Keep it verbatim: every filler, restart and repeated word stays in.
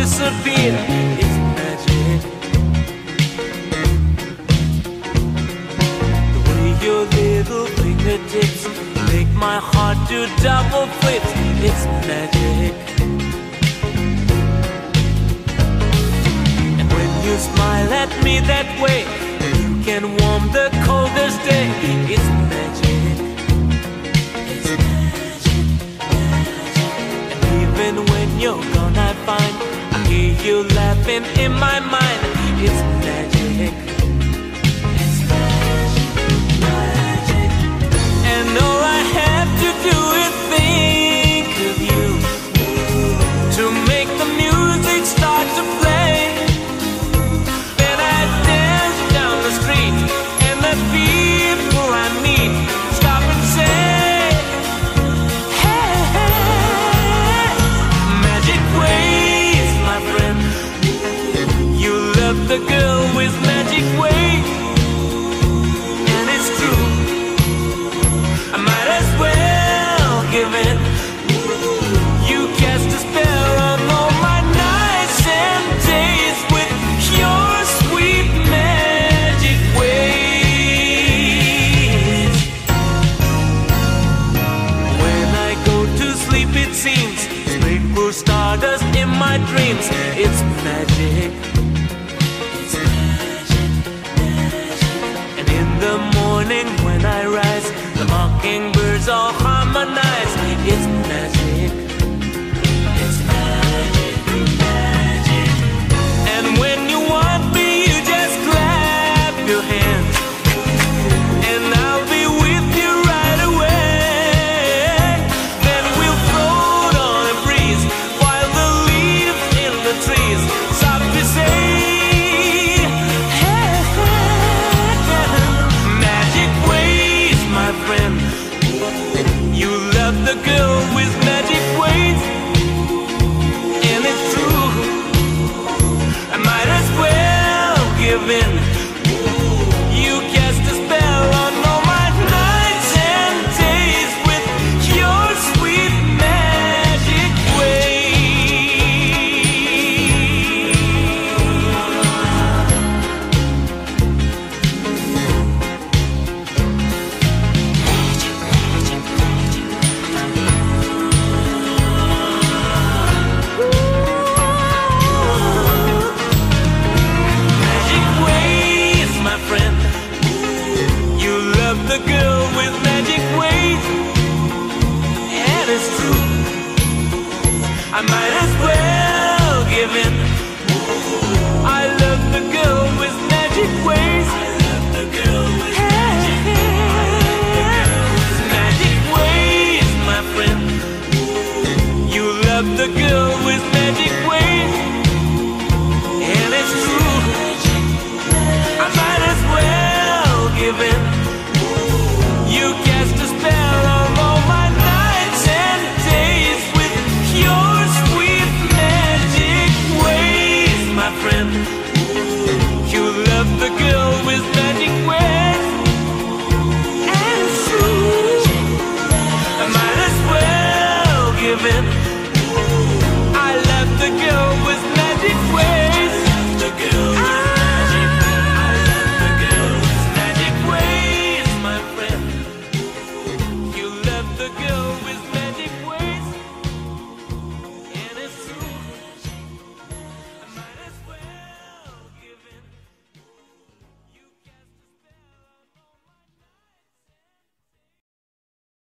disappear. It's magic. The way your little fingertips make my heart do double flips. It's magic. And when you smile at me that way, you can warm the coldest day. It's magic. It's magic, magic. And even when you're gone, I find I hear you laughing in my mind. It's magic. It's magic, magic. And all I have to do is think of you to make the music start to play. Then I dance down the street, and the people I meet stop and say, hey, hey, magic ways, my friend. You love the girl with magic ways, and it's true. I might as well give in. You cast a spell on all my nights and days with your sweet magic ways. When I go to sleep, it seems sprinkle stardust in my dreams. It's magic. It's magic, magic. And in the morning when I rise, the mockingbirds all harmonize. It's magic. It's magic, magic. And when you want me, you just clap your hands, and I'll be with you right away. Then we'll float on a breeze while the leaves in the trees softly say, hey, hey, magic ways, my friend. You love the girl with magic ways, and it's true. I might as well give in. You cast a spell on all my nights and days with your sweet magic Magic ways, my friend. You love the girl with magic ways, and it's true. I might as well